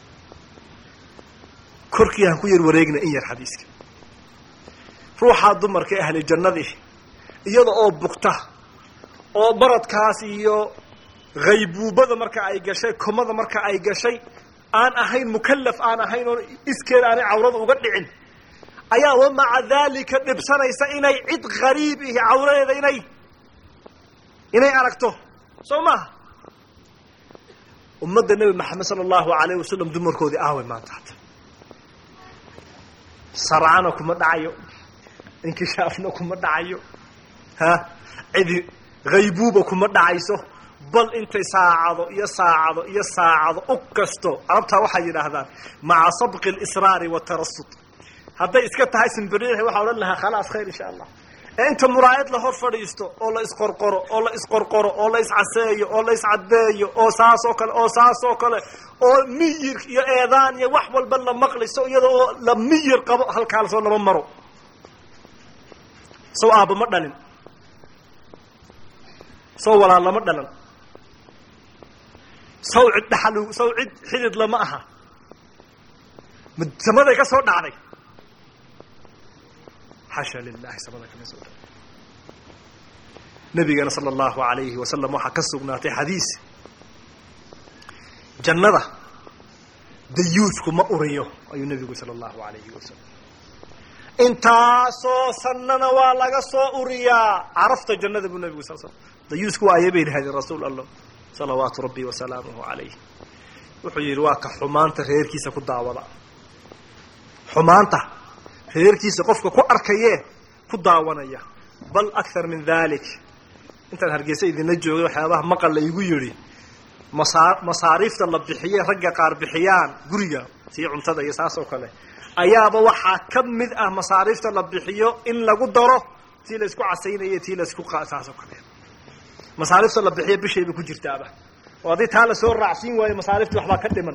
B: korkii aan ku yar wareegna in yar xadiiska ruuxaa dumarka ee ahli jannadii iyada oo bugta oo baradkaas iyo haybuubada marka ay gashay komada marka ay gashay aan ahayn mukallaf aan ahayn oo iskeeda aanay cawrada uga dhicin ayaa wa maca daalika dhibsanaysa inay cid qariib ihi cawradeeda inay inay aragto soo maaha ummadda nebi maxamed sala allahu alayh wasalam dumarkoodii aaway maanta hata sarcana kuma dhacayo inkishaafna kuma dhacayo ha cidi haybuuba kuma dhacayso bal intay saacado iyo saacado iyo saacado u kasto carabtaa waxay yidhaahdaan maca sabqi alisraari watarasud hadday iska tahay simbiriixi waxaa odhan lahaa khalaas khayr insha allah ee inta muraayad la hor fadhiisto oo la isqorqoro oo la isqorqoro oo la iscaseeyo oo la iscadeeyo oo saas oo kale oo saas oo kale oo miyir iyo eedaan iyo wax walba la maqliso iyada oo la miyir qabo halkaa lasoo lama maro sow aabba ma dhalin sow walaal lama dhalan sow cid dhaxalu sow cid xidid lama aha samaday ka soo dhacday xasha lilahi samada kama soo dhacday nabigana sala allahu alayhi wasalam waxaa ka sugnaatay xadiis jannada dayuusku ma uriyo ayuu nabigu sala allahu alayhi wasalam intaasoo sanana waa laga soo uriyaa carafta jannada buu nabigu sal slam dayuusku waa ayay bay yidhahdeen rasuul allah salawaatu rabbi wasalaamuhu calayh wuxuu yidhi waa ka xumaanta reerkiisa ku daawada xumaanta reerkiisa qofka ku arkayee ku daawanaya bal akthar min dalik intaan hargeysa idinla joogay waxyaabaha maqal la igu yidhi masaa masaariifta la bixiyey ragga qaar bixiyaan guriga tii cuntada iyo saas oo kale ayaaba waxaa ka mid ah masaariifta la bixiyo in lagu daro tii la isku casaynayo tii la isku saas oo kale masaariifta la bixiyo bishayba ku jirtaaba oo haddii taa lasoo raacsiin waayo masaariiftii waxbaa ka dhiman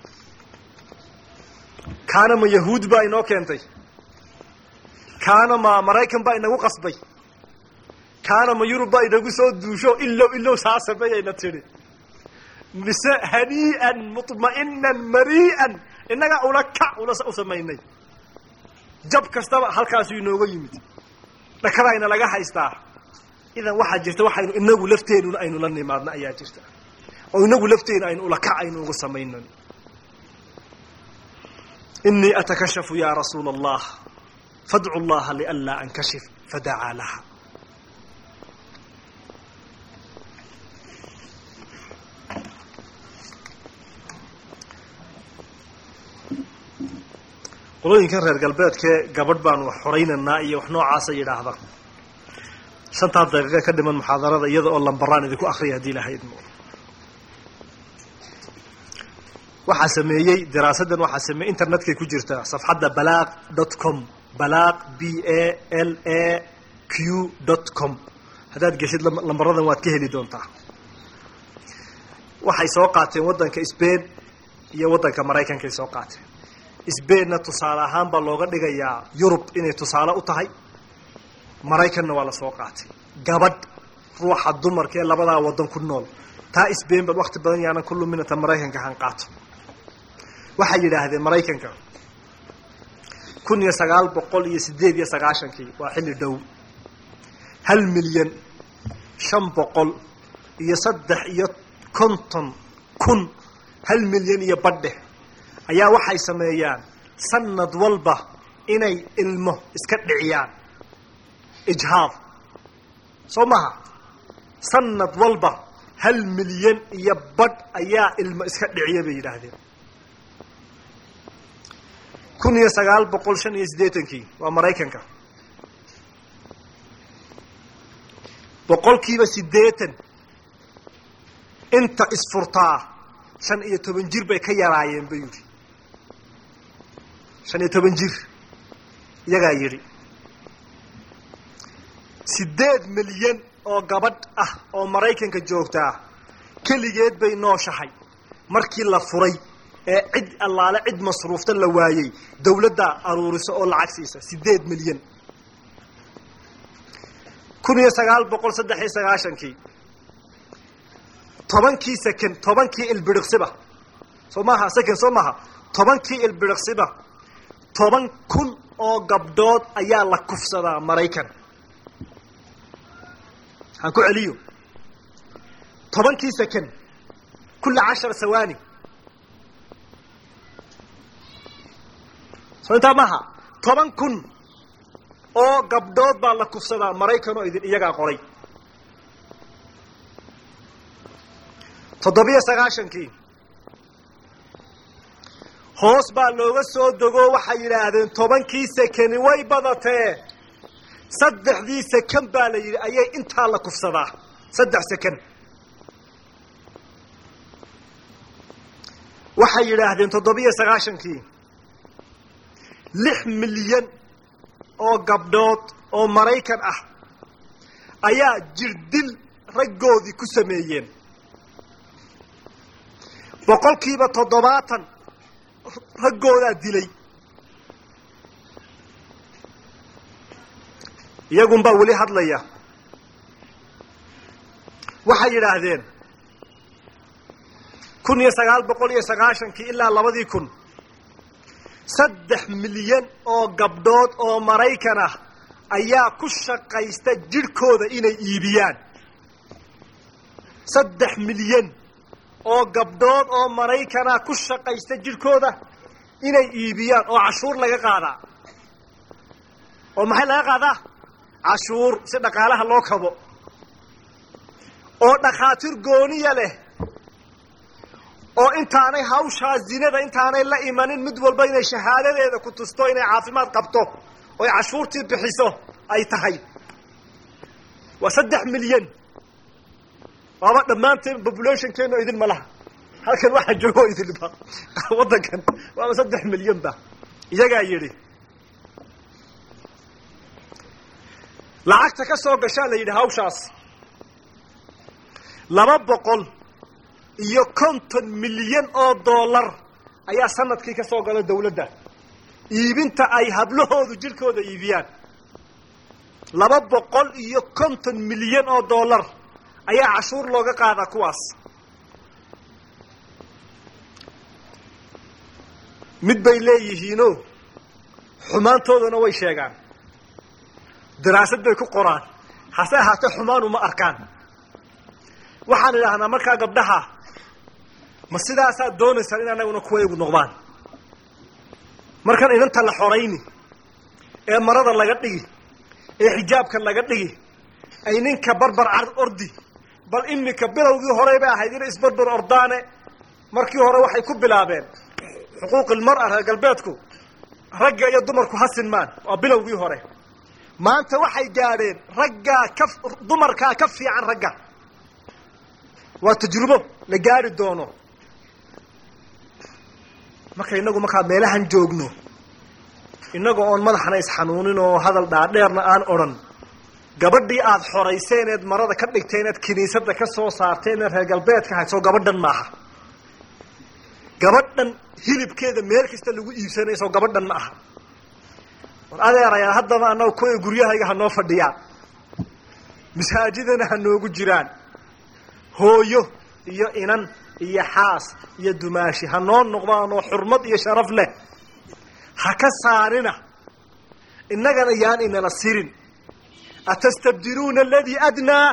B: kaana ma yahuud baa inoo keentay kaana ma maraykan baa inagu qasbay kaana ma yurub baa inagu soo duusho ilow ilow saa sameeyayna tidhi mise hanii'an mutma'inan marii'an innagaa ula kac ula u samaynay jab kastaba halkaasuu inooga yimid dhakadaayna laga haystaa idan waxaa jirta waxaynu inagu lafteenuna aynu la nimaadna ayaa jirta oo inagu lafteena aynu ula kac aynu ugu samaynan inii atakashafu ya rasuula allah fadcu allaha lianlaa ankashif fadacaa laha qolooyinkan reer galbeedkee gabadh baanu wax xoraynaynaa iyo wax noocaasa yidhaahda shantaa daqiiqe ka dhiman muxaadarada iyada oo lambaraan idinku akriya haddii ilahay idmo waxaa sameeyey daraasaddan waxaa sameeyey internetkay ku jirtaa safxadda balaaq dot com balaaq b a l a q dot com haddaad geshid lambaradan waad ka heli doontaa waxay soo qaateen waddanka Spain iyo waddanka Maraykanka ay soo qaateen Spainna tusaale ahaan baa looga dhigayaa Yurub inay tusaale u tahay Maraykanna waa la soo qaatay gabadh ruuxa dumarka ee labadaa waddan ku nool
C: taa isbeen bal waqti badan yaana kullu minata maraykanka han qaato waxa yiraahdeen maraykanka kun iyo sagaal boqol iyo sideed iyo sagaashankii waa xilli dhow hal milyan shan boqol iyo saddex iyo konton kun hal milyan iyo badhe ayaa waxay sameeyaan sanad walba inay ilmo iska dhiciyaan ijhaad soo maha sanad walba hal milyan iyo badh ayaa ilmo iska dhiciya bay yidhaahdeen kun iyo sagaal boqol shan iyo siddeetankii waa maraykanka boqolkiiba siddeetan inta isfurtaa shan iyo toban jir bay ka yaraayeen bay yidhi shan iyo toban jir iyagaa yidhi siddeed milyan oo gabadh ah oo maraykanka joogtaa keligeed bay nooshahay markii la furay ee cid allaale cid masruufta la waayey dawladda aruuriso oo lacag siisa siddeed milyan kun iyo sagaal boqol saddex iyo sagaashankii tobankii second tobankii ilbiriqsiba soo maaha second soo maaha tobankii ilbiriqsiba toban kun oo gabdhood ayaa la kufsadaa maraykan aan ku celiyo tobankii second kulla cashar sawaani soo intaa maaha toban kun oo gabdhood baa la kufsadaa maraykan oo idin iyagaa qoray toddobiyo sagaashankii hoos baa looga soo dego waxay yidhaahdeen tobankii sekeni way badatee saddexdii seken baa la yidhi ayay intaa la kufsadaa saddex seken waxay yidhaahdeen toddobiyo sagaashankii lix milyan oo gabdhood oo maraykan ah ayaa jirdil raggoodii ku sameeyeen boqolkiiba toddobaatan raggoodaa dilay iyagunbaa weli hadlaya waxay yidhaahdeen kun iyo sagaal boqol iyo sagaashankii ilaa labadii kun saddex milyan oo gabdhood oo maraykan ah ayaa ku shaqaysta jidhkooda inay iibiyaan saddex milyan oo gabdhood oo maraykana ku shaqaysta jidhkooda inay iibiyaan oo cashuur laga qaadaa oo maxay laga qaadaa cashuur si dhaqaalaha loo kabo oo dhakhaatiir gooniya leh oo intaanay hawshaa zinada intaanay la imanin mid walba inay shahaadadeeda ku tusto inay caafimaad qabto oy cashuurtii bixiso ay tahay waa saddex milyan waaba dhammaanteen populationkeena idin ma laha halkan waxaa joogo idinba waddankan waaba saddex milyan ba iyagaa yidhi lacagta ka soo gashaa la yidhi hawshaas laba boqol iyo konton milyan oo dollar ayaa sanadkii ka soo gala dawladda iibinta ay hablahoodu jidhkooda iibiyaan laba boqol iyo konton milyan oo dollar ayaa cashuur looga qaadaa kuwaas mid bay leeyihiino xumaantoodana way sheegaan daraasad bay ku qoraan hase ahaatee xumaan uma arkaan waxaan idhaahnaa markaa gabdhaha ma sidaasaad doonaysaan in annaguna kuwaygu noqdaan markan inanta la xorayni ee marada laga dhigi ee xijaabka laga dhigi ay ninka barbar card ordi bal imika bilowgii horey bay ahayd inay isbarbar ordaane markii hore waxay ku bilaabeen xuquuqilmar'a reer galbeedku ragga iyo dumarku hasinmaan waa bilowgii hore maanta waxay gaadheen raggaa ka dumarkaa ka fiican ragga waa tajrubo la gaari doono marka inagu markaa meelahan joogno inagoo oon madaxna isxanuunin oo hadal dhaadheerna aan odhan gabadhii aada xorayseen eed marada ka dhigteen eed kiniisadda ka soo saarteen eed reer galbeedka hayd soo gabadhan maaha gabadhan hilibkeeda meel kasta lagu iibsanay soo gabadhan ma aha war adeerayaa haddaba annaga kuway guryahayga ha noo fadhiyaan masaajidana ha noogu jiraan hooyo iyo inan iyo xaas iyo dumaashi ha noo noqdaan oo xurmad iyo sharaf leh ha ka saarina innagana yaan inala sirin atastabdiluuna aladii adnaa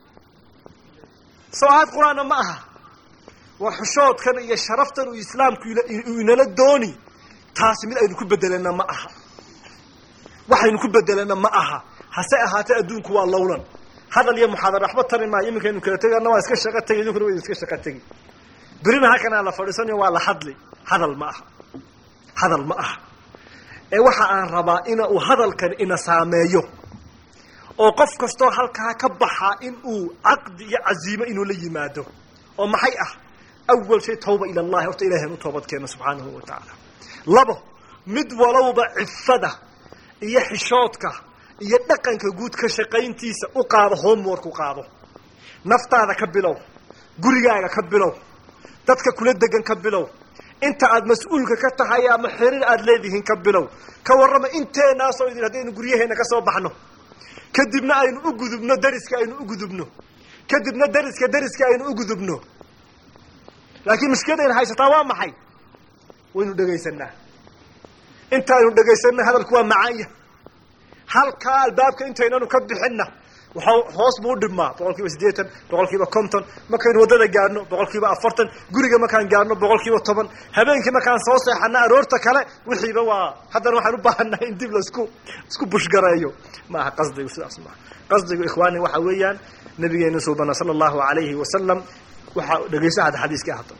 C: soo aad qur-aanna ma aha waa xushoodkan iyo sharaftan uu islaamku uu inala dooni taasi mid aynu ku bedelana ma aha waxaynu ku bedelana ma aha hase ahaatee adduunku waa lowlan hadal iyo muxaadara waxba tari maayo iminkaynu kala tegana waa iska shaqo tegi idinkuna waa iska shaqo tegi berina halkanaa la fadhiisanayo waa la hadli hadal ma aha hadal ma aha ee waxa aan rabaa ina uu hadalkan ina saameeyo oo qof kastoo halkaa ka baxaa in uu caqdi iyo caziimo inuu la yimaado oo maxay ah awal shay tawba ila allahi horta ilaahaynu toobad keeno subxaanahu wa tacaala labo mid walowba cifada iyo xishoodka iyo dhaqanka guud ka shaqayntiisa u qaado homework u qaado naftaada ka bilow gurigaaga ka bilow dadka kula degan ka bilow inta aad mas-uulka ka tahay ama xiriir aad leedihiin ka bilow ka warrama inteenaasoo idin haddaynu guryaheena ka soo baxno kadibna aynu u gudubno dariska aynu u gudubno kadibna dariska dariska aynu u gudubno laakiin mushkiladayna haysataa waa maxay waynu dhegaysanaa intaaynu dhegaysanna hadalku waa macaanya halkaa albaabka intaynanu ka bixinna waxa hoos buu u dhibmaa boqol kiiba siddeetan boqol kiiba konton markaynu waddada gaadhno boqol kiiba afartan guriga markaan gaadhno boqol kiiba toban habeenkii markaan soo seexana aroorta kale wixiiba waa haddana waxaan u baahannahay in dib laisku isku bushgareeyo ma aha qasdigu sidaas maaha qasdigu ikhwaani waxa weeyaan nabigeenu suubana sala allahu alayhi wasalam waxaa dhegayso hadda xadiiskii ahata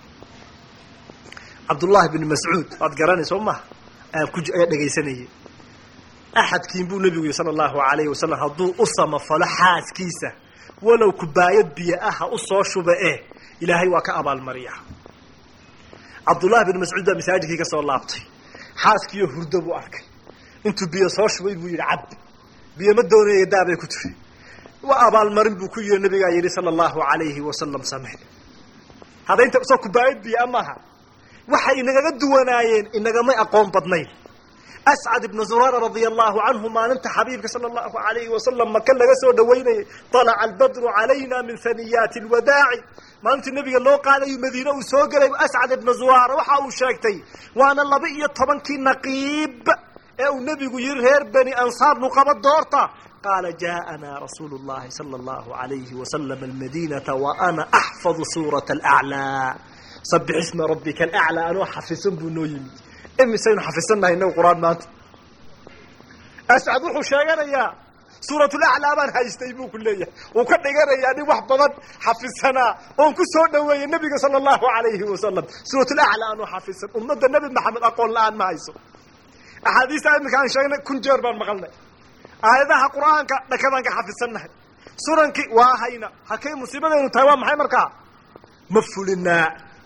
C: cabdullahi bn mascuud waad garanaysa o maha ayaa dhegaysanayay axadkiin buu nabigu yihi sala allahu alayhi wasalam hadduu u samafalo xaaskiisa walow kubaayad biyo ah ha u soo shuba eh ilaahay waa ka abaalmariya cabdullahi bn mascuud baa masaajidkii ka soo laabtay xaaskiiyo hurdo buu arkay intuu biyo soo shubay buu yidhi cab biyo ma doonaya daabay ku tiri waa abaalmarin buu ku yihi nabigaa yidhi sala allahu alayhi wasalam samee hadda inta soo kubaayad biyo amaha waxay inagaga duwanaayeen inagamay aqoon badnayn ascad ibnu zuraara radia allahu canhu maalinta xabiibka sala allahu alayhi wasalam maka laga soo dhawaynayay طalaca albadru calayna min haniyaati alwadaaci maalintii nabiga loo qaadayu madiine uu soo gelay ascad ibnu zuraara waxa uu sheegtay waana laba iyo tobankii naqiib ee uu nabigu yihi reer bani ansaar nuqaba doorta qaala jaaءanaa rasuulu llahi sala allahu alayhi wasalam almadinata wa ana axfadu suurata alaclaa sabix isma rabbika alaclaa anoo xafisan buu noo yimid imisaynu xafisannahay inagu qur-aan maanta ascad wuxuu sheeganayaa suuratulaclaa baan haystay buu ku leeyahay wuu ka dhiganayaa nin wax badan xafisanaa oon ku soo dhaweeyey nabiga sala allahu alayhi wasalam suuratulaclaa anoo xafisan ummadda nebi maxamed aqoon la-aan ma hayso axaadiista iminka aan sheegnay kun jeer baan maqalnay aayadaha qur-aanka dhakadaan ka xafisannahay sunankii waa hayna halkay musiibadaynu tahay waa maxay markaa ma fulinaa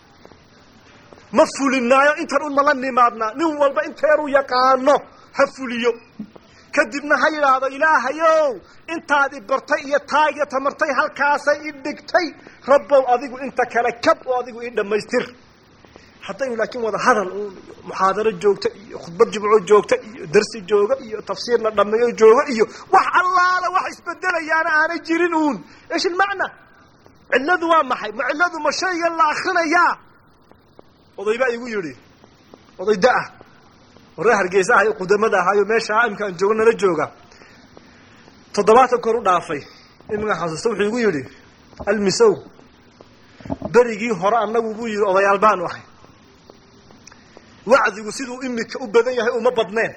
C: ma fulinaayo intan un mala nimaadnaa nin walba inteeruu yaqaano ha fuliyo kadibna ha yidhaahdo ilaahayow intaad i bartay iyo taag iyo tamartay halkaasay i dhigtay rabbow adigu inta kale kab oo adigu ii dhammaystir haddaynu laakiin wada hadal uun muxaadaro joogta iyo khudbad jimco joogta iyo darsi jooga iyo tafsiir la dhameeyo jooga iyo wax allaala wax isbedelayaana aanay jirin uun eesh ilmacna cilladu waa maxay ma cilladu ma shaygan la akrinayaa oday baa igu yidhi oday da-ah waree hargeysa ahayo qudamada ahaayo meesha imkaan jooga nala jooga toddobaatan kor u dhaafay iminkaan xasuusta wuxuu igu yidhi almisow berigii hore annagu buu yidhi odayaal baanu ahay wacdigu siduu imika u badan yahay uma badneen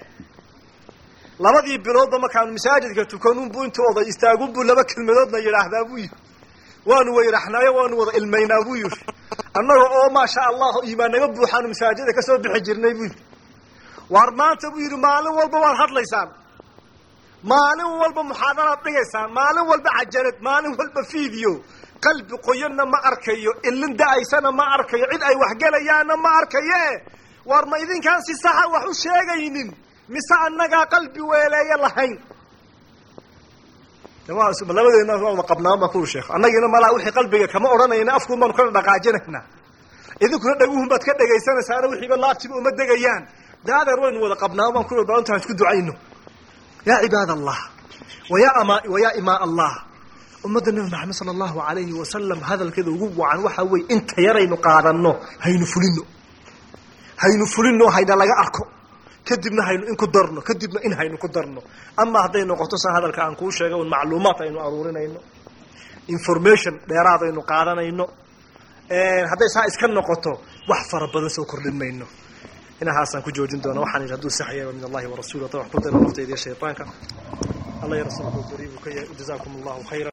C: labadii biloodba markaanu masaajidka tukanunbu intuu oday istaagunbuu laba kelmadoodna yidhaahdaa buu yidhi waanu weyraxnaayo waanu wada ilmaynaa buu yidhi annaga oo maasha allah iimaan naga buuxaanu masaajida ka soo bixi jirnay buu yidhi waar maanta buu yidhi maalin walba waad hadlaysaan maalin walba muxaadaraad dhigaysaan maalin walba cajalad maalin walba video qalbi qoyanna ma arkayo ilin da-aysana ma arkayo cid ay waxgelayaanna ma arkaye waar ma idinkaan si saxa wax u sheegaynin mise annagaa qalbi weeleeye lahayn labadeena wada qabnaan baa ku sheekh annagiina malaa wixii qalbiga kama odhanayna afkuun baanu kana dhaqaajinaynaa idinkuna dhaguhun baad ka dhegaysanaysaana wixiiba laabtiba uma degayaan daadeer waynu wada qabnaan baan ku baantahan isku ducayno yaa cibaad allah wayaa ama wayaa imaa allah ummadda nabi maxamed sala allahu alayhi wasalam hadalkeeda ugu wacan waxa weeye inta yaraynu qaadanno haynu fulino haynu fulino hayna laga arko kadibna haynu in ku darno kadibna in haynu ku darno ama hadday noqoto sa hadalka aan kuu sheegay un macluumaad aynu aruurinayno information dheeraad aynu qaadanayno hadday saa iska noqoto wax fara badan soo kordhin mayno inahaasaan ku joojin doona waxaan idhi hadduu sax yahay min allahi wa rasuulihi wax ku dara naftayda iyo shaytaanka allah ya rasuulku bariibu ka yahay jazaakum allahu khayran